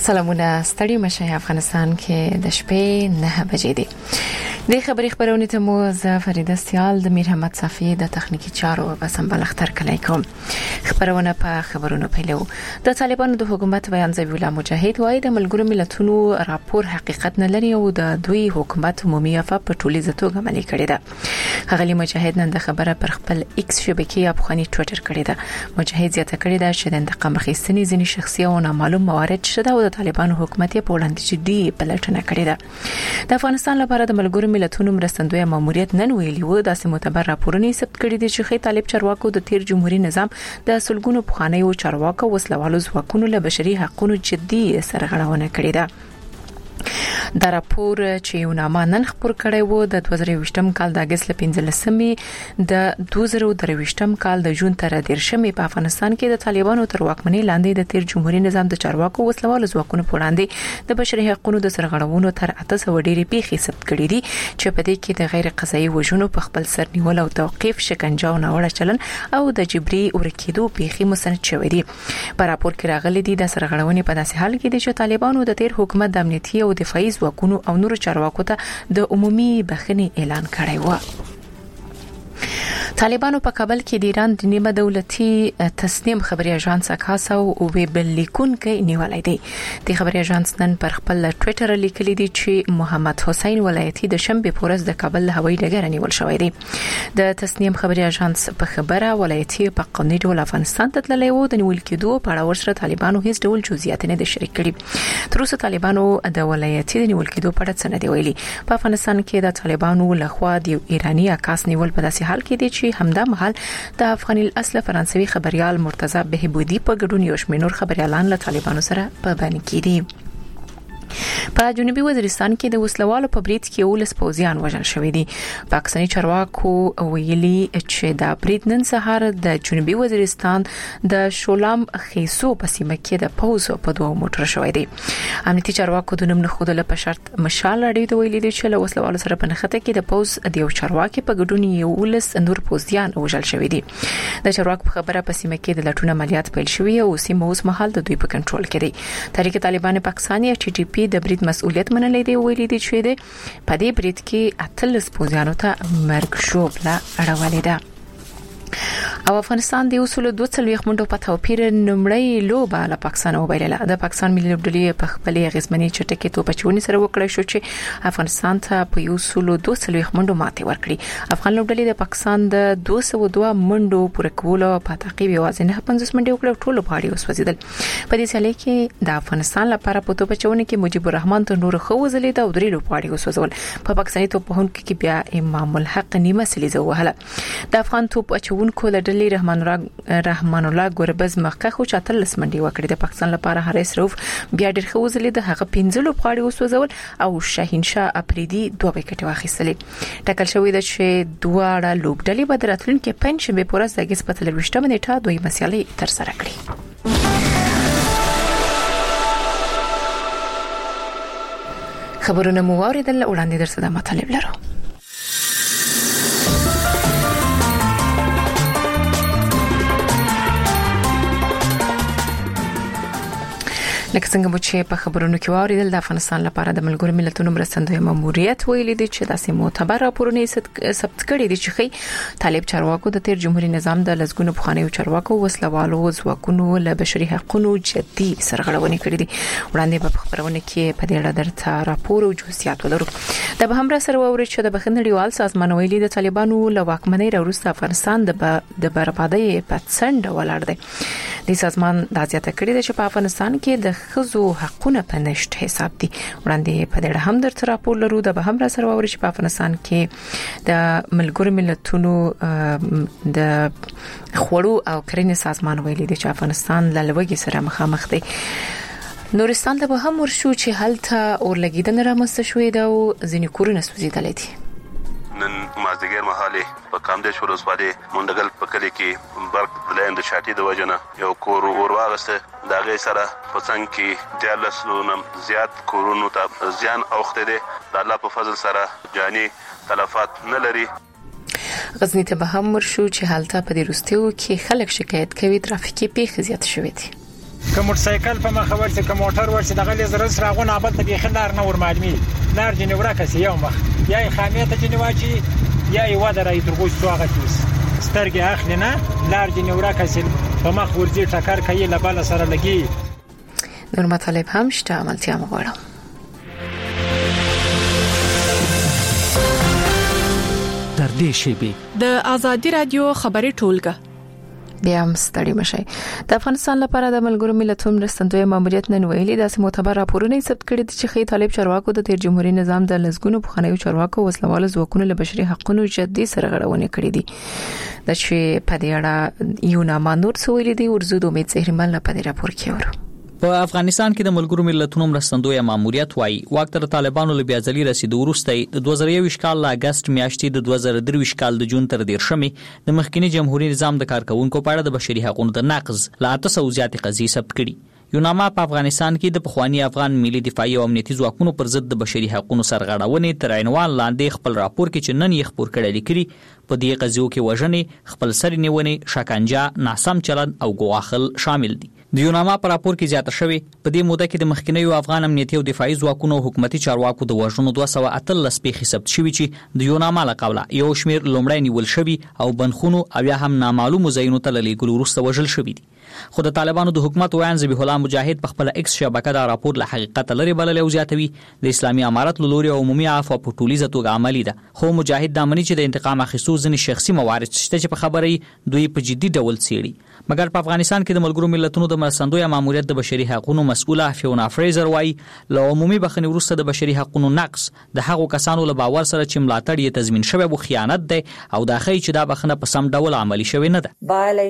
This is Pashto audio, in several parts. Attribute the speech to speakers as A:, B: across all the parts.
A: سلامونه ستړي مشه افغانستان کې د شپې 9 بجې دي. د خبري خبرونه ته مو زه فریده استیال د میر احمد صافی د تخنیکی چارو په سمبل اختر کلی کوم. خبرونه په خبرونو پیلو. د طالبانو د حکومت بیان ذبیح الله مجاهد وايي د ملګرو ملتونو راپور حقیقت نه لري او د دوی حکومت عمومي افا په ټولیزه توګه عملي کړی ده. غلی مجاهد نن د خبره پر خپل ایکس شبکې افغاني ټوئیټر کړی ده. مجاهد زیاته کړی ده چې د انتقام اخیستنې ځینې شخصي او نامعلوم موارد شته او د طالبانو حکومت په وړاندې جدي پلټنه کړې ده. د افغانستان لپاره د ملګرو ملتونو مرستندوی ماموریت نن ویلي و د معتبر راپورونه ثبت کړي دي چې طالب چارواکو د تیر جمهوریت نظام د سلګونو پخوانیو چارواکو وسلوالو ځواکونو له بشري حقوقو جدي سرغړونه کړې ده. دا راپور چې یو نامه نن خبر کړی و د 2023م کال د اگست 15مې د 2023م کال د جون تر 13مې په افغانستان کې د طالبانو تر واکمنۍ لاندې د تیر جمهوریت نظام د چارواکو وسلوالو ځواکونو په وړاندې د بشري حقوقو د سرغړونو تر 800 ډېرې پیښې ثبت کړي دي چې په دې کې د غیر قضایي وژنو په خپل سر نیول او توقيف شکنجه او ناوړه چلن او د جبري ورکیدو پیښې مستند شوې دي. په راپور کې راغلي دي د سرغړونې په داسې حال کې دي چې طالبانو د تیر حکومت د امنیتي او دفاعي ځواکونو او نور چارواکو ته د عمومي بخښنې اعلان کړی و. طالبانو په کابل کې د ایران د نیمه دولتي تسنیم خبري اژانس اکاسا او ویب لیکونکي نیولای دی. د خبري اژانس نن پر خپل ټوئیټر لیکلي دي چې محمد حسین ولایتي د شنبه پورز د کابل هوایي ډګر نیول شوی دی. د تسنیم خبري اژانس په خبره ولایتي په قانوني ډول افغانستان ته تللی و د نیول کېدو په اړه ورسره طالبانو هیڅ ډول جزئیات نه شریک کړي. تر اوسه طالبانو د ولایتي د نیول کېدو په اړه څه نه دی ویلي. په افغانستان کې د طالبانو لخوا د ایرانی اکاس نیول په داسې حال کې دي چې همدا مهال د افغاني الاصل فرانسوي خبريال مرتضی بهبودي په ګډون یو شمېر خبريالان له طالبانو سره په باندې کېدي. په جنوبي وزیرستان کې د وسلوالو په برید کې ولس پوځیان وژل شوې دي. پاکستاني چارواکو ویلي چې د برید نن سهار د جنوبي وزیرستان د شولام خیسو په سیمه کې د پوز په دوه موټر شوې دي. امنیتي چارواکو د نوم نه خودله په شرط مشال اړې ته ویلي دي چې له وسلوالو سره په نخته کې د پوز د یو چارواکي په ګډون یو ولس نور پوځیان وژل شوې دي. د چارواکو په خبره په سیمه کې د لټون عملیات پیل شوې او سیمه اوس مهال د دوی په کنټرول کې دی. تحریک طالبان پاکستان یا ټي ټي پی د برید مسؤلیت منلې دی ویلي دي چې د په دې برید کې اتلس پوځیانو ته مرګ شوبله اړولې ده. او افغانستان د اصول 240 منډو په توپیر نمړی لوبه له پاکستان وبایله. د پاکستان ملي لوبډلې په خپل غزمنی چټکې توپچونی سره وکړای شو چې افغانستان ته په اصول 240 منډو ماته ورکړي. افغان لوبډلې د پاکستان د 202 منډو پوره کولو په تعقیب یوازې 50 منډې وکړې ټولو پاړي وسوځیدل. په دې سالي کې د افغانستان لپاره په توپچونی کې مجيب الرحمن ته نور خو وزلې د درې لوپاړي وسوځول. په پاکستاني توپهونکو کې بیا امام الحق نیمه سلیزه وهله. د افغان توپچونکو لډلې رحمان الله ګوربز مخکخ او چاتل لسمنډي وکړي. د پاکستان لپاره حارث روف بیا ډېر خو وزلې د هغه 15 لوپاړي وسوځول او شاهین شاه اپریدي 2 وکټ واخیستلې. ټاکل شوې ده چې دواړه لوبډلې به دراتلونکو پنځمه پورز د اگست په 23 نیټه دوی مسیالي تر سره کړي. خبرونه مو اوریدل وړاندې درسه د مطالب لرو. لکه څنګه مو چې په خبرونو کې واوریدل د افغانستان لپاره د ملګرو ملتونو مرستندوی ماموریت ویلي دي چې داسې معتبر راپورونه ثبت کړي دي چې طالب چارواکو د تیر جمهوریت نظام د لزګونو پخوانیو چارواکو وسلوالو ځواکونو له بشري حقوقو جدي سرغړونې کړې دي. وړاندې په خبرونه کې په دې اړه درته راپور او جزئیات ولرو. د به هم را سره ووري چې د بخښنړیوال سازمان ویلي د طالبانو له واکمنۍ وروسته افغانستان د بربادۍ په څنډه ولاړ دی. د سازمان د ځاتې کړي چې په افغانستان کې د خزو حقونه په نشټ حساب دي. وړاندې په دې هم درته راپور لرو. د به هم را سره ووري چې په افغانستان کې د ملګرو ملتونو د خوړو او کرنې سازمان ویلي دی چې افغانستان له لوږې سره مخامخ دی. نورستان ته به هم ورشو چې هلته اورلګیدنه رامنځته شوې ده او ځینې کورونه سوځېدلې دي.
B: نن مازدیګر مهاله په کامدیش ولسوالۍ منډګل په کلی کې برق د لاین د شاټي د وجنه یو کور ورواغسته. دا غي سره په څنګه کې 14 زیات کورونو ته زیان اوخته دي. د الله په فضل سره جاني تلفات نه لري.
A: غزنی ته به هم ورشو چې هلته په دې روستیو کې خلک شکایت کوي ترافیکي پیښې زیات شوې دي.
C: که موټرسایکل په مخ ورسي که موټر ورسي دغه لزر سراغونه ابل ته به خلار نه ور معلومي لار جنې ورکه یو مخ یا خامیه ته جنې واچي یا یو درای درغوس سواغه کیس سترګې اخلي نه لار جنې ورکه په مخ ورځي ټکر کوي لباله سره لګي
A: نور مطالب هم شته عملتیا مغواړم
D: در دې شیبه
E: د ازادي رادیو خبري ټولګه
A: بیا هم ستړي مشي د افغانستان لپاره د ملګرو ملتونو مرستندوی ماموریت نن ویلي د معتبر راپورونه ثبت کړي چې خې طالب چارواکو د تیر جمهوریت نظام د لزګونو بخنیو چارواکو وسلوال ځواکونو له بشري حقوقو جدي سرغړونه کړې دي د چې په دې اړه یو نامانور سویل دي ورزو د امید زهرمل په دې راپور کې ورو
F: په افغانستان کې د ملګرو ملتونو مرستندوی ماموریت وايي وخت طالبانو له بیا ځلې رسیدو وروسته د 2021 کال له اگست میاشتې د 2023 کال د جون تر 13 د مخکنی جمهوریت نظام د کارکونکو په اړه د بشري حقوقو د نقض لا 800 زیات قضیې ثبت کړي یو نامه په افغانستان کې د پخوانی افغان ملي دفاعي او امنیتي ځواکونو پر ضد د بشري حقوقو سرغړونې تر عنوان لاندې خپل راپور کې چې نن یې خبر کړی لیکلي په دې قضیو کې وژنې خپل سر نیونې شکنجه ناسم چلند او ګواخل شامل دي د یوناما پر راپور کې زیاته شوی په دې موده کې د مخکنیو افغان امنیتي او دفاعي ځواکونو حکومتي چارواکو د وژنو 213 پیښې ثبت شوي چې د یوناما له قوله یو شمیر لومړی نیول شوی او بنخونو او یا هم نامعلوم ځایونو ته لېږل وروسته وژل شوی دي خو د طالبانو د حکومت ویان ذبیح الله مجاهد په خپل ایکس شبکه دا راپور له حقیقت لري بلل او زیاتوي د اسلامي امارت لوري او عمومي عفو په ټولیزه توګه عملی ده خو مجاهد د امنیت چې د انتقام اخیستو ځنی شخصي موارد شته چې په خبرې دوی په جدي ډول څېړي مګر په افغانستان کې د ملګرو ملتونو د مرستندوی ماموریت د بشري حقوقو مسؤله فیونا فریزر وايي له عمومي بخنې وروسته د بشري حقوقو نقص د هغو کسانو له باور سره چې ملاتړ یې تضمین شوی او خیانت ده او دا ښیي چې دا بخنه په سم ډول عملی شوی نه ده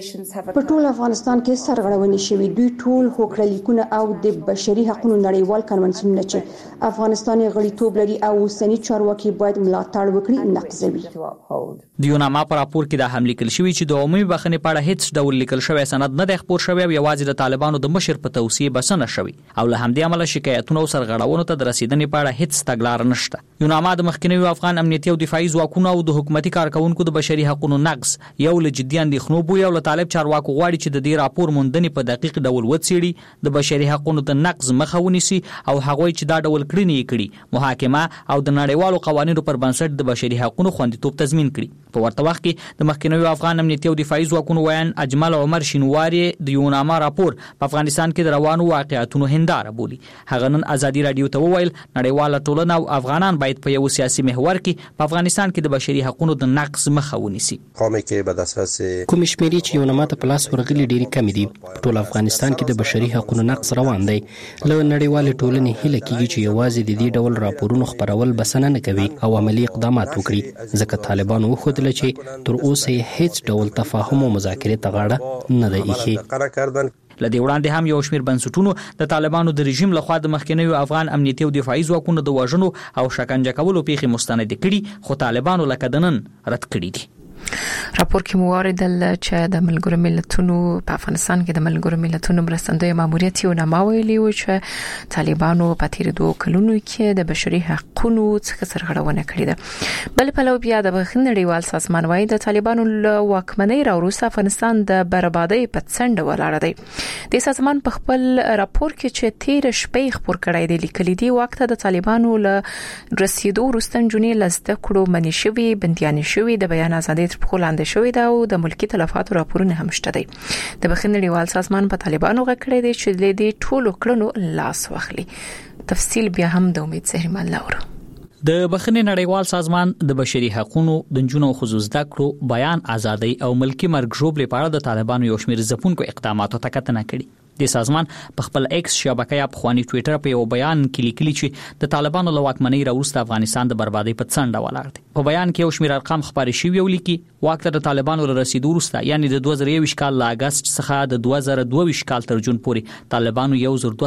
G: په ټول افغانستان کې سرغړونې شوي دوی ټول هوکړه لیکونه او د بشري حقوقو نړیوال کنونسیونونه چې افغانستان غړیتوب لري او اوسنی چارواکي باید ملاتړ وکړي نقضوي
F: د یوناما په راپور کې دا هم لیکل شوی چې د عمومي بخنې په اړه هیڅ ډول لیکل شوی سند نه دی خپور شوی او یوازې د طالبانو د مشر په توصیه بسنه شوی او له همدې عمله شکایتونه او سرغړونو ته د رسیدنې په اړه هیڅ تګلار نشته یوناما د مخکنیو افغان امنیتي او دفاعي ځواکونو او د حکومتي کارکونکو د بشري حقوقو نقض یو له جدي اندېښنو بوي او له طالب چارواکو غواړي چې د دې راپور موندنې په دقیق ډول وڅېړي د بشري حقوقو د نقض مخه ونیسي او هغوی چې دا ډول کړنې کړي محاکمه او د نړیوالو قوانینو پر بنسټ د بشري حقوقو خوندیتوب تضمین کړي په ورته وخت کې د مخکنیو افغان امنیتي او دفاعي ځواکونو ویان اجمل عمر شینواری د یوناما راپور په افغانستان کې د روانو واقعیتونو هنداره بولي هغه نن ازادي رادیو ته وویل نړیواله ټولنه او افغانان باید په یو سیاسي محور کې په افغانستان کې د بشري حقوقو د نقض مخه ونیسي
H: قومي کې په اساس
D: کوم شمیرې چې یوناما ته پلاس ورغلي ډېری کم دي ټول افغانستان کې د بشري حقوقو نقض روان دی له نړیواله ټولنې هیله کیږي چې یوازې د دې ډول راپورونو خبرول بسنه نه کوي او عملی اقدامات وکړي ځکه طالبانو وښودل چې تر اوسه هیڅ ډول تفاهم او مذاکرې ته غاړه نه دی ایښې
F: لدې وړاندې هم یو شمیر بنسټونو د طالبانو د رژیم لخوا د مخکنیو افغان امنیتي او دفاعي ځواکونو د وژنو او شکنجه کولو پیښې مستند کړي خو طالبانو لکه دنن رد کړي دي
A: راپور کې موارد چې د ملګرو ملتونو په افغانستان کې د ملګرو ملتونو مرستندوی ماموریت یو نامه ویلي و چې طالبانو په تیر 2 کلونو کې د بشري حقوقو څخه سرغړونه کړې ده بل په لو بیا د نړیوال سازمان وايي د طالبانو له واکمنۍ راوروسته افغانستان د بربادۍ په څنډه ولاړ دی د سازمان په خپل راپور کې چې تیر شپې خبر کړی دی لیکلي دی وخت د طالبانو له رسیدو وروسته جنې لزده کړو منی شوی بنديان شوی د بیان ازادي په لاندې شوی دا او د ملکی تلفاتو راپورونه هم شته دي د بخښنړیوال سازمان په طالبانو غکړې دي چې د دې ټولو کړنو لاس واخلي تفصیل بیا هم د امید زهرمل لور
F: د بخښنې نړیوال سازمان د بشري حقوقو د جنونو خصوص زده کړو بیان ازادي او ملکی مرګ ژوبل لپاره د طالبانو یو شمیر ځپونکو اقداماتو ته کتنه کړي د سازمان په خپل ایکس شبکه یا په خواني ټوئیټر په یو بیان کې لیکلي چې د طالبانو له واکمنۍ راوروسته افغانستان د بربادۍ په څنډه ولاړ دی په بیان کې یو شمیر ارقام خبرې شوي او لیکي واکته د طالبانو له رسیدو وروسته یعنی د 2021 کال له اگست څخه د 2022 کال تر جون پورې طالبانو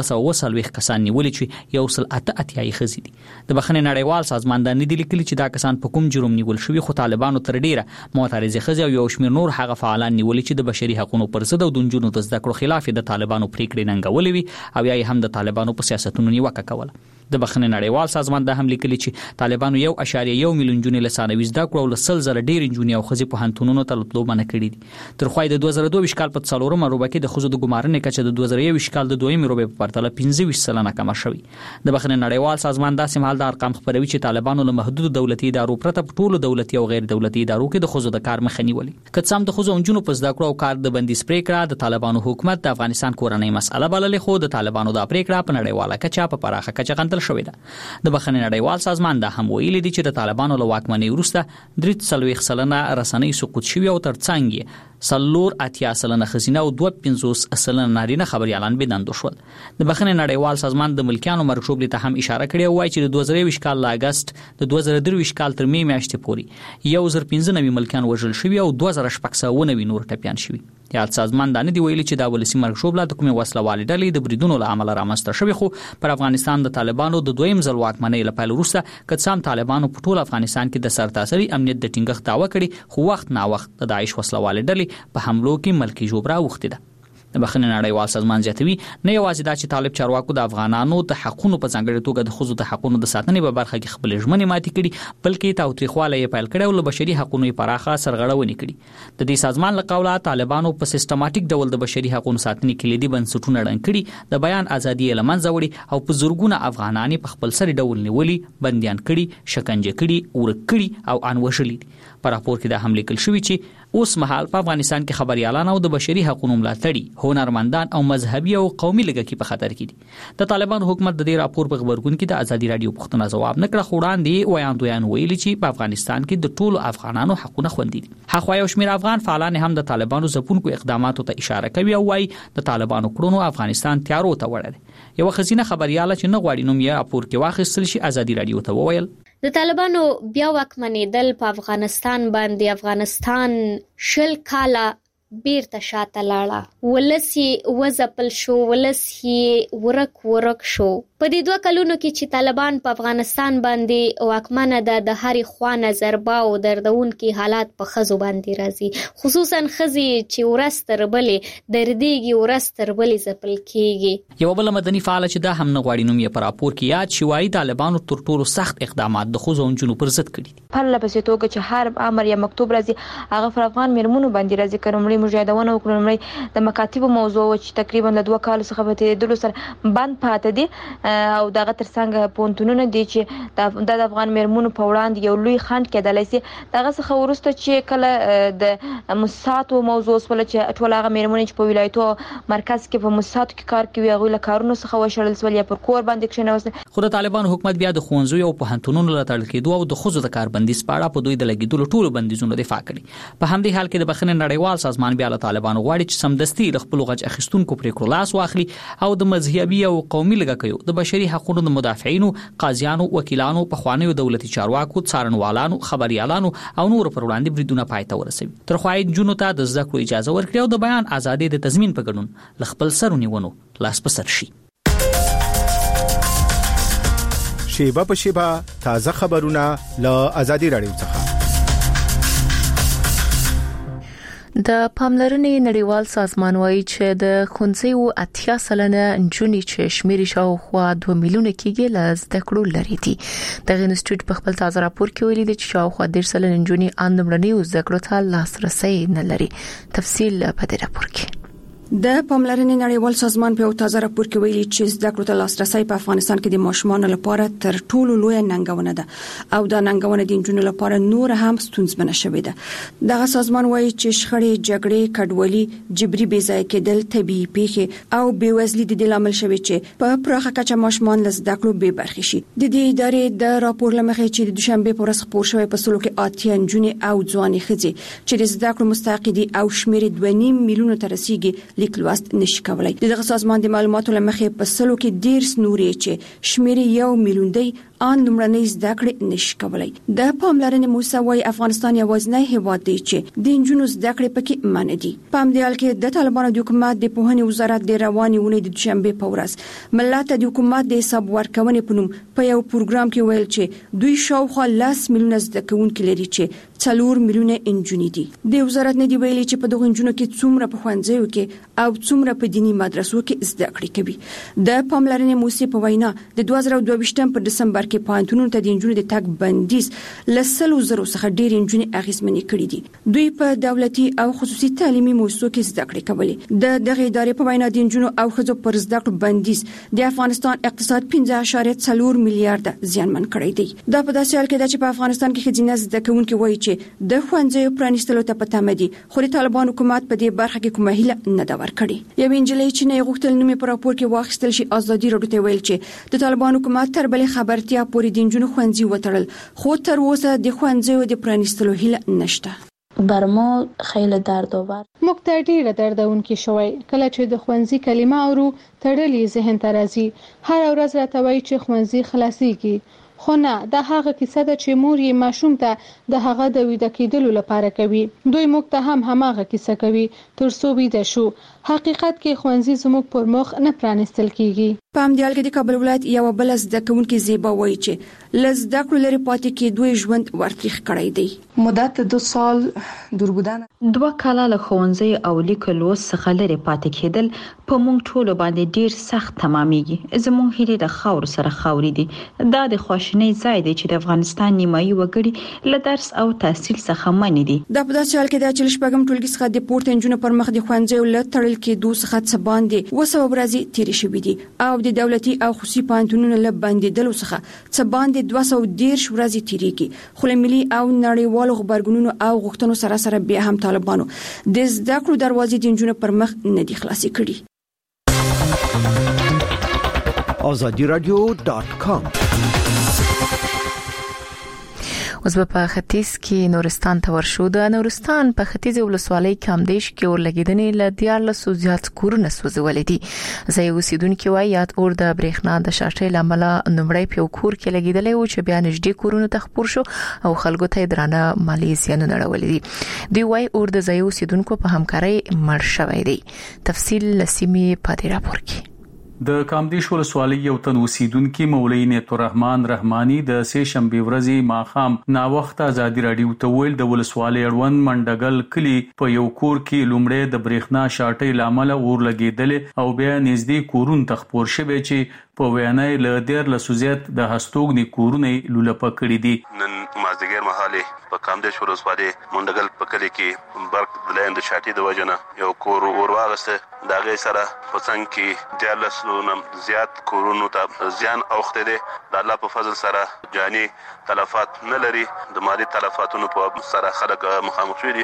F: 1240 کسان نیولي چې 188 خزي دي د بخښنې نړیوال سازمان د ندی لیکلي چې دا کسان په کوم جرم نیول شوی خو طالبانو تر ډیره معترض خزي او یو شمیر نور هغه فعالان نیولي چې د بشري حقوقو پر ضد او د جنونو د زده کړو خلاف د طالبانو پریکړې ننګولې وي او یا هم د طالبانو په سیاستونو نیوکه کوله د بخښنې نړیوال سازمان د هم لیکلي چې طالبانو 1.1 میلیون جنې له ثانوي زده کړو له 100,000 ډېر جنې او ښځې په هنتونونو ته تلو منع کړي دي. تر خو د 2022 کال په 4 روبه کې د ښځو د ګمارنې کچه د 2021 کال د 2 روبه په پرتله 25% کم شوی. د بخښنې نړیوال سازمان داسې مهال د ارقام خبروي چې طالبانو له محدود دولتي ادارو پرته په ټولو دولتي او غیر دولتي ادارو کې د ښځو د کار مخه نیولې. که څه هم د ښځو او نجونو په زده کړو او کار د بندیز پریکړه د طالبانو حکومت د افغانستان کورنۍ مسأله بللې، خو د طالبانو د پریکړه په نړیواله کچه په پراخه کچه غندل شوې ده. د بخښنې نړیوال سازمان دا هم ویلي دي چې د طالبانو له واکمنۍ وروسته 43 سلنه رسنۍ سقوط شوي او ترڅنګ یې 80 سلنه ښځینه او 52 سلنه نارینه خبريالان بندول شول. د بخښنې نړیوال سازمان د ملکیانو مرګ ته هم اشاره کړې او وايي چې د 2023 کال له اگست د 2023 کال تر می میاشتې پورې 1015 ملکیان وژل شوي او 2690 نور ټپيان شوي. یاد سازمان دا نه دی ویلي چې دا ولسی مرګ شوبله د کومې وسلوالې ډلې د بریدونو له امله رامنځته شوی، خو پر افغانستان د طالبانو د دویم ځل واکمنۍ له پیل وروسته کڅام طالبانو په ټول افغانستان کې د سرتاسري امنیت د ټینګښت دعوه کړې، خو وخت نا وخت د داعش وسلوالې ډلې په حملو کې ملکی جوبرا وخته ده. د بخښنې نړیوال سازمان زیاتوي نه یوازې دا چې طالب چارواکو د افغانانو د حقوقو په ځانګړي توګه د ښځو د حقوقو د ساتنې په برخه کې خپل ژمنې ماتې کړي، بلکې تاوتریخواله یې پیل کړي او له بشري حقوقو پراخه سرغړونې کړي. د دې سازمان له قوله طالبانو په سیستماتیک ډول د بشري حقوقو ساتنې کلیدي بنسټونه ړنګ کړي، د بیان ازادي له منځه وړي او په زورګونه افغانان په خپل سر ډول نیولي، بنديان کړي، شکنجه کړي، ورک کړي او انوشلي. په راپور کې دا هم لیکل شوی چې اوس مهال په افغانستان کې خبريالان او د بشري حقوقو ملاتړي، هنرمندان او مذهبي او قومي لږکي په خطر کې دي. د طالبان حکومت د دې راپور په خبرګون کې د ازادي رادیو پوښتنه ځواب نه کړ، خو وړاندې ویاندویان ویلي چې په افغانستان کې د ټولو افغانانو حقونه خوندي دي. هغه یو شمېر افغان فعالان هم د طالبانو ځپونکو اقداماتو ته اشاره کوي او وايي د طالبانو کړنو افغانستان تیارو ته وړل. یو خزینه خبرياله چې نه غواړي نوم یې راپور کې واخیستل شي ازادي رادیو ته وویل
H: د طالبانو بیا واکمنېدل په افغانستان باندې افغانستان 20 کاله بیرته شاته لاړه، ولسی وزپل شو، ولسی ورک شو. په دې 2 کلونو کې چې طالبان په افغانستان باندې واکمنه ده، د هرې خوا نظربا او دردونکي حالات په خزو باندې راځي، خصوصا خزي چې ورستر بلې دردېږي، ورستر بلې زپل کېږي.
F: یو بل مدني فعال چې دا هم نه غواړي نوم یې په راپور کې یاد شي، وايي طالبانو تر ټولو سخت اقدامات د خزو او جنو پر ضد کړي دي.
I: په لپسې توګه چې هر امر یا مکتوب راځي هغه پر افغان میرمنو باندې راځي. کومړي مجاهدونه وکړل د مکاتب موضوع چې تقریبا له 2 کال څخه به د سره بند پاتې دي او دغه ترڅنګ پونتونونه دي چې د افغان میرمنو په وړاندې یو لوی خنډ کېدلای شي. دغه څخه ورسته چې کله د موسساتو موضوع سول چې ټول هغه میرمنې چې په ولایتو مرکز کې په موسساتو کې کار کوي هغه له کارونو څخه وشړل سول یا پر کور باندې کښینوس.
F: خو د طالبان حکومت بیا د ښوونځیو او پوهنتونونو له تړل کېدو او د ښځو د کار بندیز په اړه په دوی د لګیدلو ټولو بندیزونو دفاع کړي. په همدې حال کې د بخښنې نړیوال سازمان بیا له طالبانو غواړي چې سمدستي د خپل غچ اخیستونکو پریکړو لاس واخلي او د مذهبي او قومي لږکیو د بشري حقوقو د مدافعینو، قاضیانو، وکیلانو، پخوانیو دولتي چارواکو، څارنوالانو، خبريالانو او نور پر وړاندې بریدونه پای ته ورسوي. تر خو یې جنونو ته د زده کړو اجازه ورکړي او د بیان ازادي د تضمین په ګډون ل خپل سرونیونو لاس په سر شي.
J: شیبه په شیبه تازه خبرونه له ازادي رادیو څخه.
A: د پاملرنې نړیوال سازمان وایي چې د خونځیو 80 سلنه نجونې چې شمیرې شاوخوا 2 میلیونه کېږي له زده کړو لري دي. د انسټیټیوټ په خپل تازه راپور کې ویلي چې شاوخوا 10 سلنه نجونې اندمړنیو زده کړو ته لاسرسي نه لري. تفصیل په دې راپور کې.
G: د پاملرنې نړیوال سازمان په تازه راپور کې ویلي چې زده کړو ته لاسرسي په افغانستان کې د ماشومان لپاره تر ټولو لوی ننګونه ده او دا ننګونه د جنونو لپاره نور هم ستونزمنه شوې ده. دغه سازمان وایي چې شخړې، جګړې، کډوالي، جبري بېځای کېدل، طبيعي پیښې او بېوزلي د دې لامل شوي چې په پراخه کچه ماشومان له زده کړو بې برخې شي. د دې ادارې د راپور لمخې چې د دوشنبه په ورځ خبر شوی په سلو کې 80 نجونې او ځوانې ښځې چې د زده کړو مستحق دي او شمېر 2.5 میلیونه ته رسیدي لیک لوست نشي کولای. دغه سازمان د معلوماتو لمخې په سلو کې 10 نورې چې شمېر 1 میلیون دی ان لمړنۍ زده کړې نشي کولای. د پاملرنې موسوي افغانستان یوازینی هیواد دی چې د انجونو زده کړې پکې منع دي. په همدې حال کې د طالبانو د حکومت د پوهنې وزارت د روانې ونې د دوشنبه په ورځ ملت د حکومت د حساب ورکونې په نوم په یو پروګرام کې ویل چې دوی شاوخوا 10 میلیونه زده کوونکي لري چې 4 میلیونه انجونې دي. د وزارت نه دی ویلي چې په دغه انجونو کې څومره په ښوونځیو کې او څومره په دینی مدرسو کې زده کړې کوي. د پاملرنې موسسې په وینا د 2022 په دسمبر کې پوهنتونونو ته د انجونو د تګ بندیز لسلو زرو څخه ډېر انجونې اغیزمنې کړې دي. دوی په دولتي او خصوصي تعلیمي موسسو کې زده کړې کولې. د دغه ادارې په وینا د انجونو او ښځو پر زده کړو بندیز د افغانستان اقتصاد 15.4 میلیارډ زیانمن کړی دی. دا په داسې حال کې ده چې په افغانستان کې ښځینه زده کوونکي وایي چې د ښوونځیو پرانیستلو ته په تمه دي، خو د طالبان حکومت په دې برخه کې کومه هیله نه ده ورکړې. یو انجلۍ چې نه غوښتل نومي په راپور کې واخیستل شي ازادي راډیو ته ویل چې د طالبان حکومت تر بلې خبرتیا پورې د انجونو ښوونځي وتړل، خو تر اوسه د ښوونځیو د پرانیستلو هیله نشته.
K: برمو خیلی دردآور.
L: موږ ته ډیره دردونکې شوی کله چې د ښوونځي کلمه اورو تړلې ذهن ته راځي. هر ورځ راته وایي چې ښوونځي خلاصيږي، خو نه، دا هغه کیسه ده چې مور یې ماشوم ته د هغه د ویده کېدلو لپاره کوي. دوی موږ ته هم هماغه کیسه کوي تر څو ویده شو. حقیقت کې ښوونځي زموږ پر مخ نه پرانیستل کیږي.
G: په همدې حال کې د کابل ولایت یو بل زده کوونکي زیبا وایي چې لزده کړو لري پاتې کې دوی ژوند ورتریخ کړی دی.
M: مدت 2 سال دور بودن
N: 2 کاله له ښوونځي او لیکلو څخه لري پاتې کېدل په موږ ټولو باندې ډیر سخت تمامېږي. زموږ هیلې د خاور سره خاورې دي. دا د خواشینۍ ځای دی چې د افغانستان نیمایي وګړي له درس او تحصیل څخه منې دي.
G: دا په داسې حال کې ده چې شپږم ټولګي څخه د پورته انجونو پر مخ د ښوونځي له تړل کېدو څخه څه باندې 200 ورځې تیرې شوې دي او د دولتي او خصوصي پوهنتونونو له بندیدلو څخه څه باندې 210 ورځې تیریږي. خو ملي او نړیوالو خبرګونونو او غوښتنو سره بیا هم طالبانو د زده کړو دروازې د انجونو پر مخ نه دي خلاصې کړي.
J: azadiradio.com
A: اوس په ختیځ کې نورستان ته ورشو. د نورستان په ختیځ ولسوالۍ کامدیش کې ورلګیدنې ل 14 زیات کورونه سوځولې دي. زه یو اوسیدونکو وای یاد اور د برېښنا د شاټې لامل نمړی په کور کې لګیدلې او چې بیا نږدې کورونه تخپور شو او خلکو ته درانه مالی زیان نه اړولې دي. دوی وای اور د زه یو اوسیدونکو په همکارۍ مړ شوی دی. تفصیل لسیمی پاتې راپور کې.
O: د کامدیش ولسوالۍ یو تن اوسیدونکو مولوی نیت الرحمن رحمانی د سه شنبه ورځې ماخام نا وخت ازادي راډیو ته ویل د ولسوالۍ اړوند منډګل کلی په یو کور کې لومړی د برېښنا شاټې لامل اور لګیدل او بیا نږدې کورون تخپور شوی چې په وینای له ډیر لسوزیت د هستوګنی کورونه لولپه کړی دي.
B: نن مازدیګر مهاله په کامدیش ولسوالۍ منډګل په کلی کې برق بلند شاټې د وجنه یو کور ورواغسته. دا غي سره په څنګه کې 14 زیات کورونو ته زیان اوخته دي. د الله په فضل سره جاني تلفات نه لري. د مالی تلفاتونو په سره خلک مخامخ شوي دي.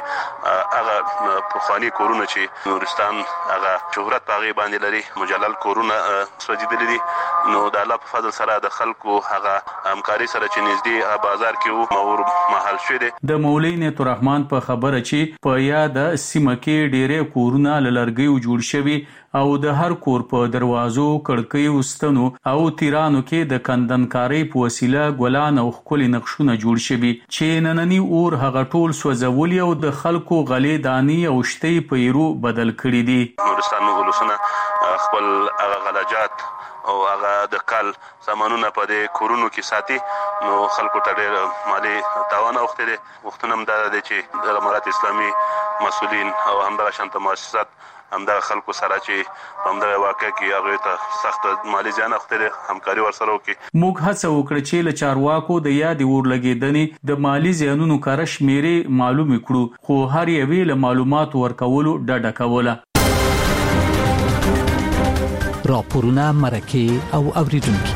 B: هغه پخوانی کورونه چې نورستان هغه شهرت پاغي باندې لري مجلل کورونه سوځیدلي دي. نو د الله په فضل سره د خلکو هغه همکاري سره چې نږدې بازار کې مور محل شوي دي.
O: د مولوی نیت الرحمن په خبره چې په یاد سیمه کې ډېرې کورونه لړګیو جوړ شوي او د هر کور په دروازو کړکۍ وستنو او تیرانو کې د کندنکاري په وسیله ګلان او خولي نقشونه جوړ شوي چې نننی اور هغه ټول سوځولي او د خلکو غلې دانی او شتې پیرو بدل کړي دي.
B: نورستان ولسونه خپل غلاجات او هغه د کال سامانونه په دې کورونو کې ساتي. نو خلکو ته ډېر مالی تاوان اوخته دي. وختونه هم دا دي چې د امارات اسلامي مسؤلین او همدغه شانته مؤسسات همدغه خلکو سره چې همدغه واقع کې هغه ته سخت مالی زیان اوخته دي همکاري ورسره وکړي.
O: موږ هڅه وکړه چې له چارواکو د یاد اور لګیدنې د مالی زیانونو کار شمیرې معلوم کړو، خو هر یوې له معلومات ورکولو ډډه کوله.
P: راپورونه مرکه او اوریدونکو.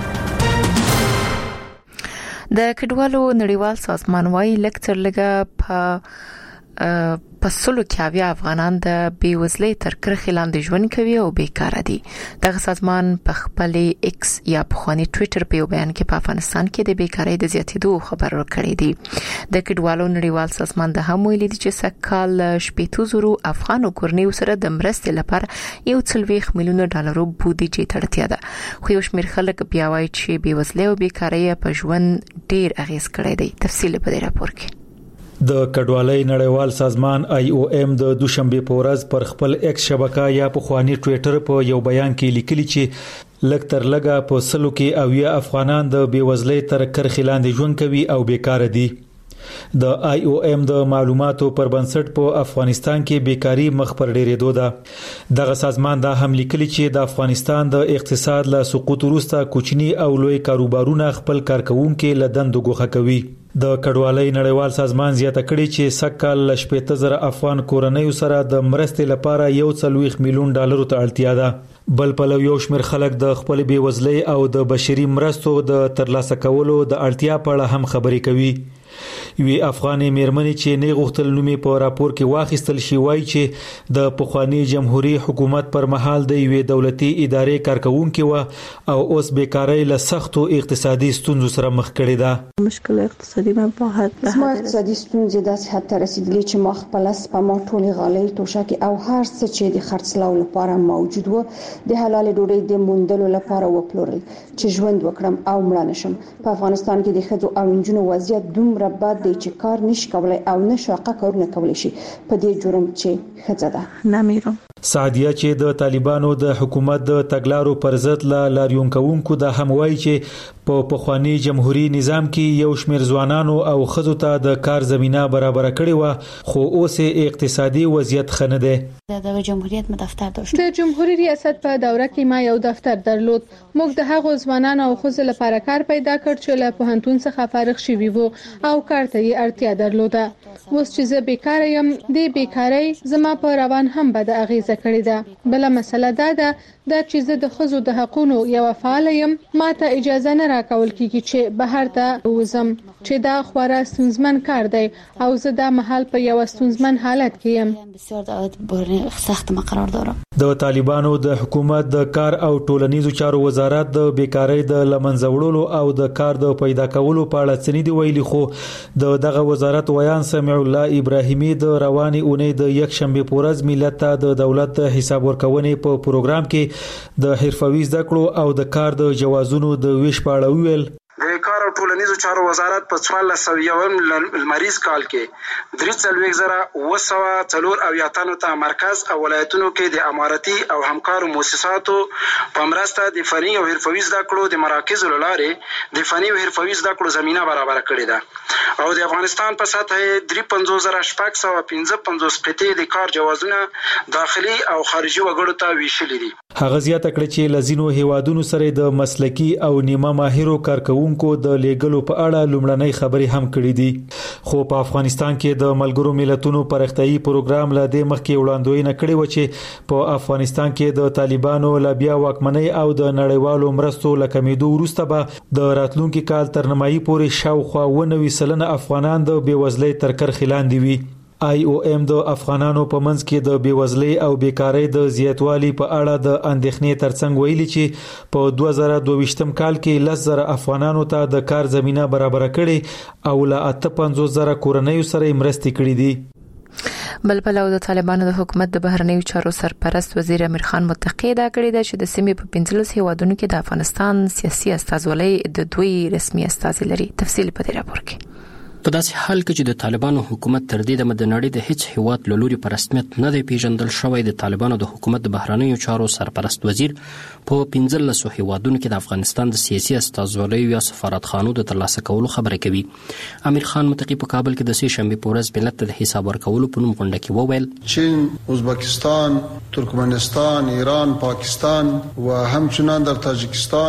A: د کډوالو نړیوال سازمان وايي لکتر لګه په پسلو کې افغانان د بیوزلۍ تر کرښې لاندې ژوند کوي او بیکاره دي. دغه سازمان په خپل ایکس یا پخوانی ټوئیټر په بیان کې په افغانستان کې د بیکاری د زیاتېدو خبر ورکړی دی. د کډوالو نړیوال سازمان د هم ویلي چې سکهال 80,000 افغانو کورنیو سره د مرستې لپاره 1.4 میلیون ډالر بودیجه تړتیا ده. خو یو شمېر خلک بیا وایي چې بیوزلۍ او بیکاری په ژوند ډیر اغیز کړی دی. تفصیل په دې راپور کې.
Q: د کډوالۍ نړیوال سازمان IOM د دوشنبه په ورځ پر خپل ایکس شبکه یا په خواني ټوئیټر په یو بیان کې لیکلي چې لږ تر لږه په سلو کې اویا افغانان د بیوزلۍ تر کرښې لاندې ژوند کوي او بیکاره دي. د IOM د معلوماتو پر بنسټ په افغانستان کې بیکاری مخ پر ډیرېدو ده. دغه سازمان دا هم لیکلي چې د افغانستان د اقتصاد له سقوط وروسته کوچني او لوی کاروبارونه خپل کارکونکو له دندو ګوښه کوي. د کډوالۍ نړیوال سازمان زیاته کړي چې سکهال 80,000 افغان کورنیو سره د مرستې لپاره 1.4 میلیون ډالر ته اړتیا ده. بل په یو شمېر خلک د خپل بیوزلۍ او د بشري مرستو د ترلاسه کولو د اړتیا په اړه هم خبرې کوي. وی افغاني میرمنې چې نه غوښتل نومي په راپور کې واخیستل شي وایي چې د پخوانی جمهوریت حکومت پر مهال د یوې دولتي ادارې کارکونکو او اوس بیکاری له سختو اقتصادي ستونزو سره مخ کړي ده.
K: مشکل اقتصادي
G: زما اقتصادي ستونزې داسې حد ته رسیدلې چې ما خپل سپما ټولې غالۍ توشکې او هر څه چې د خرڅلاو لپاره موجود و د حلال ډوډۍ د موندلو لپاره وپلورل چې ژوند وکړم او مړ نشم. په افغانستان کې د ښځو او نجونو وضعیت دومره بد دی چې کار نشي کولای او نشاقه کارونه کولی شي په دې جرم چې ښځه ده.
K: نمیرم
Q: سعدیه چې د طالبانو د حکومت د تګلارو پر ضد لاریون کوونکو د هموای چې په پخوانی جمهوریت نظام کې یو شمېر ځوانانو او ښځو ته د کار زمينه برابر کړې و خو اوس اقتصادي وضعیت خنه ده.
K: د جمهوریت دفتر داشت.
L: د جمهوریت ریاست په دوره کې ما یو دفتر درلود. موږ د هغو ځوانانو او ښځو لپاره کار پیدا کړ چې له پوهنتون څخه فارغ شوي وو او کار ته یې اړتیا درلوده. اوس چې زه بیکاره یم د بیکاری زما په روان هم بد اغیزه کړې ده. بل مسله ده چې زه د ښځو د حقوقو یو فعال یم. ما ته اجازه نه راکول کیږي چې بهر ته وزم چې دا خورا ستونزمن کار دی او زه د محل په یو ستونزمن حالت کې یم.
K: بسیار سخت مقرار دارم.
Q: د طالبانو د حکومت د کار او ټولنیزو چارو وزارت د بیکاری د لمنځه وړلو او د کار د پیدا کولو په اړه څه دی ویلي خو دغه وزارت ویان سمع الله ابراهیمی د رواني اونۍ د یک شنبه په ورځ ملت ته د دولت حساب ورکونې په پروګرام کې د حرفوي زده کړو او د کار د جوازونو د ویش په اړه ویل.
R: د کار او ټولنیزو چارو وزارت په 1401 مریض کال کې 3,904 ته مرکز او ولایتونو کې د امارتي او همکارو مؤسساتو په مرسته د فني او حرفوي زده کړو د مراکزو لارې د فني او حرفوي زده کړو زمينه برابر کړې ده او د افغانستان په سطح 53,655 د کار جوازونه داخلي او خارجي وګړو ته ویشل دي.
Q: هغه زیاته کړ چې لزینو هیوادونو سره د مسلکی او نیمه ماهرو کارکونکو د لیګلو په اړه لومړنۍ خبرې هم کړې دي. خو په افغانستان کې د ملګرو ملتونو پرختیايي پروګرام لا د مخکې وړاندوینه کړې و چې په افغانستان کې د طالبانو لبیا واکمنۍ او د نړیوالو مرستو لکمېدو وروسته به د راتلونکي کال تر نیمایي پورې شاوخوا 90% افغانان د بیوزلۍ تر کرښې لاندې وي. IOM د افغانانو په منځ کې د بیوزلۍ او بیکاری د زیاتوالي په اړه د اندېښنې ترڅنګ ویلي چې په 2022 کال کې 10,000 افغانانو ته د کار زمينه برابر کړي او له 58,000 کورنیو سره مرستې کړې دي.
A: بل بلو د طالبانو د حکومت د بهرنیو چارو سرپرست وزیر امیر خان متقی دا کړی دی چې د سیمې په 15 هیوادونو کې د افغانستان سیاسي استازولۍ د دوی رسمي استازي لري. تفصیل په دې راپور کې.
D: په داسې حال کې چې د طالبانو حکومت تر دې د نړۍ د هیڅ هیواد له لوري په رسمیت نه دی پیژندل شوی، د طالبانو د حکومت د بهرنیو چارو سرپرست وزیر په 15 هیوادونو کې د افغانستان د سیاسي استازولۍ یا سفارتخانو د ترلاسه کولو خبره کوي. امیر خان متقی په کابل کې د سه شنبه په ورځ ملت ته د حساب ورکولو په نوم غونډه کې وویل
S: چین، ازبکستان، ترکمنستان، ایران، پاکستان و همچنان در تاجیکستان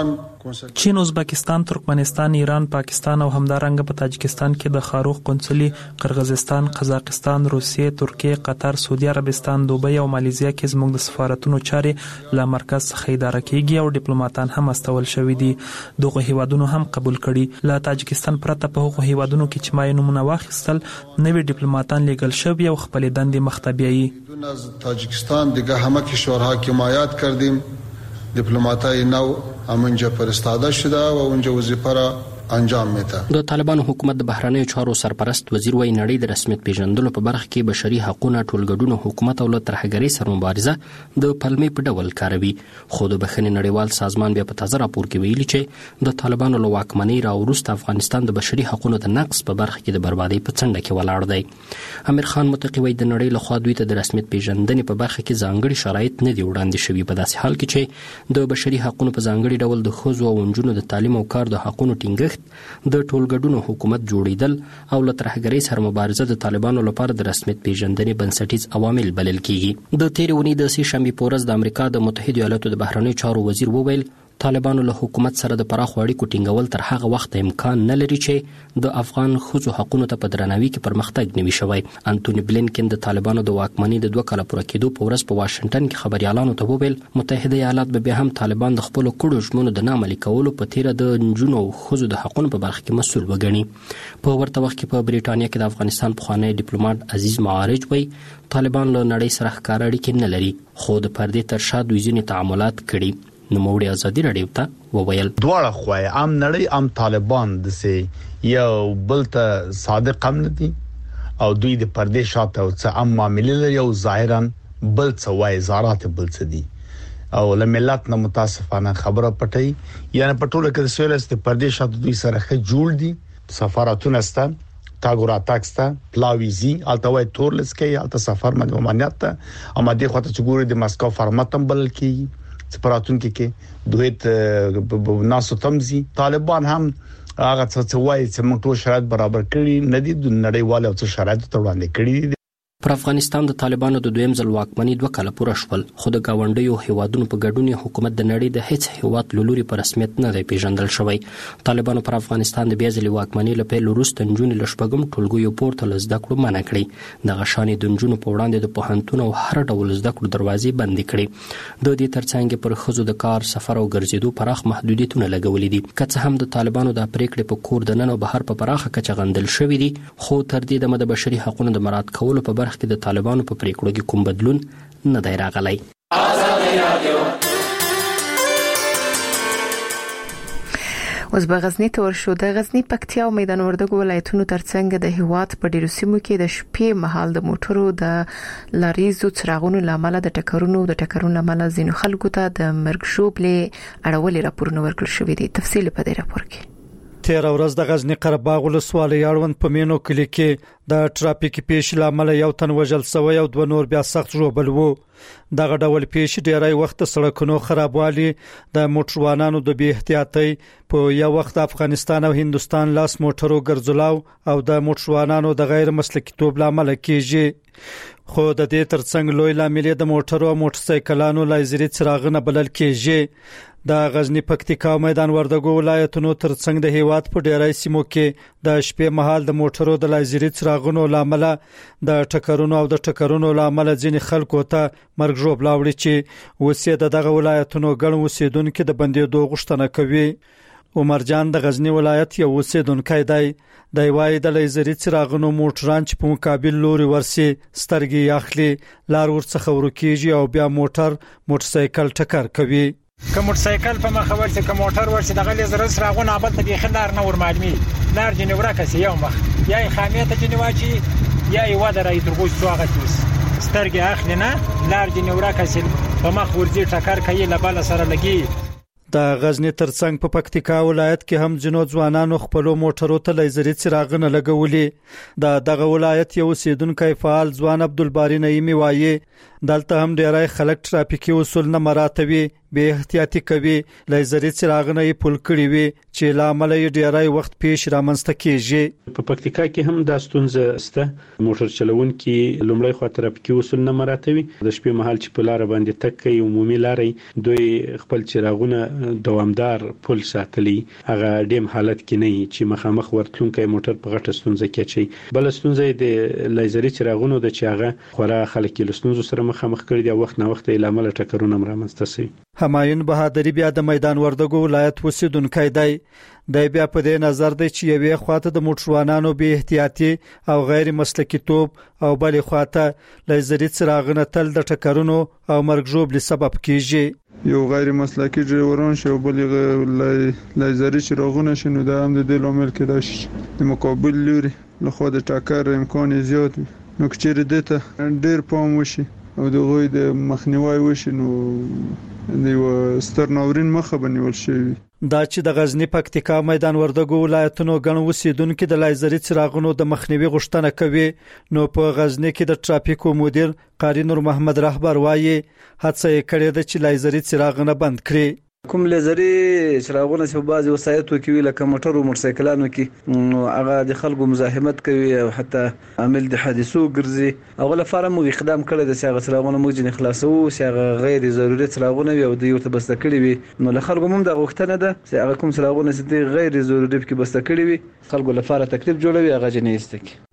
S: چین، ازبکستان، ترکمنستان، ایران، پاکستان او همدارنګه په تاجکستان کې د خاروخ قونسلي، قرغیزستان، قزاقستان، روسیې، ترکیه، قطر، سعودي عربستان، دوبۍ او مالیزیا کې زموږ د سفارتونو چارې له مرکز څخه اداره کیږي او ډیپلوماټان هم استول شوي دي. دغه هیوادونو هم قبول کړي. له تاجکستان پرته په هغو هیوادونو کې چې ما نمونه واخیستل نوي ډیپلوماټان لیږل شوي او خپل دندې مخته بیایي.
T: از تاجیکستان دیگه همه کشورها که حمایت کردیم دیپلماتای نو همونجا فرستاده شده و اونجا وظیفه را انجام میده.
D: د طالبانو حکومت د بهرنیو چارو سرپرست وزیر وای نړۍ د رسمیت پیژندلو په برخه کې بشري حقوقو ټولګډونو حکومت او ترهګری سره مبارزه د پلمې په ډول کاروي. خو د بخښنې نړیوال سازمان بیا په تازه راپور کې ویلي چې د طالبانو له واکمنۍ راوروسته افغانستان د بشري حقوقو د نقض په برخه کې د بربادۍ په څنډه کې ولاړ دی. امیر خان متقی وای د نړۍ له خوا دوی ته د رسمیت پیژندنې په برخه کې ځانګړي شرایط نه دی وړاندې شوي، په داسې حال کې چې د بشري حقوقو په ځانګړي ډول د ښځو او نجونو د تعلیم او کار د حقوقو ټینګښت، د ټولګډونو حکومت جوړیدل او له ترهګرۍ سره مبارزه د طالبانو لپاره د رسمیت پیژندنې بنسټیز عوامل بلل کیږي. د تیرې اونۍ د سې شنبې په ورځ د امریکا د متحده ایالاتو د بهرنیو چارو وزیر وویل طالبانو له حکومت سره د پراخو اړیکو ټینګول تر هغه وخت امکان نه لري چې د افغان ښځو حقوقو ته په درناوي کې پرمختګ نه وي شوی. انټونی بلینکن د طالبانو د واکمنۍ د 2 کاله پوره کېدو په ورځ په واشنگټن کې خبريالانو ته وویل متحده ایالات به هم طالبان د خپل کړو ژمنو د نامعلي کولو په تیر د نجونو او ښځو د حقوقو په برخه کې مسؤل وګڼي. په ورته وخت کې په بریټانیا کې د افغانستان پخوانی ډیپلوماټ عزیز معارج وای طالبان له نړۍ سره ښکار اړیکې نه لري، خو د پردې تر شا دوی ځینې تعاملات کړي. نوموړي ازادي رادیو ته وویل
U: دواړه خوای عام نړۍ عام طالبان د سي یو بل ته صادق هم ندي او دوی د پردې شاته او څه عام معاملې لري او ظاهرا بل څه وای زارات بل څه دي او لملت نه متاسفانه خبره پټي یعنی پټوله کې سویلس د پردې شاته دوی سره ښه جوړ دي. سفارتونه ستان تاګورا تاکستا پلاویزي التوي تورلس کې الته سفر مده ممانعت ته اما د خاطر چې ګوري د مسکو فارماتم بل کې سپاراتون کې دوی ناسو تمزي طالبان هم هغه څه وایي چې موږ ټول شرایط برابر کړی نه دي د نړیوالو او څه شرایط ته وړاندې کړی دي.
D: پر افغانستان د طالبانو د دویم ځل واکمنۍ 2 کاله پوره شول، خو د گاونډیو هیوادونو په ګډون حکومت د نړۍ د هیڅ هیواد لوري په رسمیت نه دی پیژندل شوی. طالبانو پر افغانستان د بیا ځلې واکمنۍ له پیل وروسته نجونې له شپږم ټولګیو پورته له زده کړو منع کړې. دغه شانې د نجونو په وړاندې د پوهنتون او هر ډول زده کړو دروازې بندې کړې. د دې ترڅنګ پر ښځو د کار، سفر او ګرځېدو پراخ محدودیتونه لګولې دي. که څه هم د طالبانو د پریکړې په کور دننه او بهر په پراخه کچه غندل شوې دي، خو تر دې دمه د بشري حقوقو د مراعات کولو په برخه کې د طالبانو په پریکړو کې کوم بدلون نه دی راغلی.
A: اوس به غزنی ته ورشو. د غزنی، پکتیا او میدان وردګو ولایتونو ترڅنګ د هیواد په ډیرو سیمو کې د شپې مهال د موټرو د لاریزو څراغونو لامل د ټکرونو لامل ځینو خلکو ته د مرګ شوبلې اړولې راپورونه ورکړل شوې دي. تفصیل په دې راپور کې.
V: تیر ورځ د غزنی قرهباغ ولسوالۍ اړوند په مینو کلی کې د ټرافیکي پیښې لامل یو تن وژل شوی او 2 نور بیا سخت ژوبل وو. دغه ډول پیښې ډیری وخت سړکونو خرابوالي، د موټروانانو د بی احتیاطۍ، په یو وخت افغانستان او هندستان لاس موټرو ګرځولاو او د موټروانانو د غیر مسلکي توب لامل کیږي. خو د دې ترڅنګ لوی لامل د موټرو او موټرسایکلانو لایزري څراغونه بلل کیږي. د غزنی، پکتیکا او میدان وردګو ولایتونو ترڅنګ د هیواد په ډیری سیمو کې د شپې مهال د موټرو د لایزري څراغونو لامل د ټکرونو لامل ځینې خلکو ته مرګ ژوبلا وړي چې وسیه دغه ولایتونو ګڼ اوسیدونکو د بندیدو غوښتنه کوي. عمر جان د غزنی ولایت یو اوسیدونکی دی. د وای د لایزري څراغونو موټران چې په مقابل لوري ورسي سترګې اخلي، لار ورڅخه ورکیږي او بیا موټرسایکل ټکر کوي.
C: که موټرسایکل په مخ ورسي، که موټر ورسي، دغه لزر سراغونه ابل ته بيخ لار نه ور معلومي، لار جن ورکه سي یو مخ یا خامیته جن واچي یا یو درای ترغوش سواغه کیس سترګې اخلي نه، لار جن ورکه سي په مخ ورځي ټکر کوي، لبل سره لګي.
V: د غزنی ترڅنګ په پکتیکا ولایت کې هم جنو ځوانانو خپل موټرو ته لایزري څراغونه لګولي. دغه ولایت یو اوسیدونکو فعال ځوان عبدالباری نعیمی وایي دلته هم ډیرای خلک ټرافیکي اصول نه مراعاتوي به احتیاطي کوي لیزري څراغونه یې پل کړی وي چې لامل یې ډیرای وخت پیش رامنځته کیږي
E: په پکتیکا کې هم دا ستونزه سته موټر چلوونکي لومړی خو ټرافیکي اصول نه مراعاتوي د شپې مهال چې په لار باندې تک کوي عمومي لارې دوی خپل چراغونه دوامدار پل ساتلي هغه ډیم حالت کې نه چې مخامخ ورتلونکي موټر په غټه ستونزه کې چي بل ستونزه د لیزري چراغونو د چاغه خورا خلک له ستونزو سره مخامخ کړي دی وخت نه وخت لامل ټکرونه رامنځته شي
V: همایون بهادری بیا د میدان وردګو ولایت اوسیدونکی دی بیا په دې نظر دی چې یوې خواته د موټروانانو به احتیاطي او غیر مسلکي توپ او بلې خواته لیزري څراغونه تل د ټکرونو او مرګ ژوبلې سبب کیږي
H: یو غیر مسلکي ډرایوران شو بلې لیزري څراغونه شنو د هم د دې لامل کېدای شي د مقابل لوري له خوا د ټکر امکان زیات نو کچېر دته ډیر پام وشي او دغه د مخنیوي وشي نو د سترناورین مخه بنول شي
V: دا چې د غزنی پکتیکا میدان وردګو ولایتونو غنو وسیدونکو د لیزري څراغونو د مخنیوي غوښتنه کوي نو په غزنی کې د ټرافیکو مدیر قاری نور محمد رهبر وایي هڅه یې کړې ده چې لیزري څراغونه بند کړي
W: کوم لیزري څراغونه چې په بعضي وسایطو کې وی لکه موټر او موټرسایکلانو کې هغه د خلکو مزاحمت کوي او حتی عامل د حادثو ګرځي اول فارم اقدام کړی د څراغ څراغونه موږ نه خلاصو چې غیر ضروري څراغونه وي او د یو ته بسته کړی وي نو له خلکو هم د غوښتنه ده چې هغه کوم څراغونه چې غیر ضروري کې بسته کړی وي خلکو لپاره تکلیف جوړوي هغه جنې استکی